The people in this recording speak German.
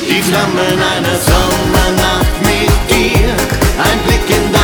Die Flammen einer Sommernacht mit dir, ein Blick in dein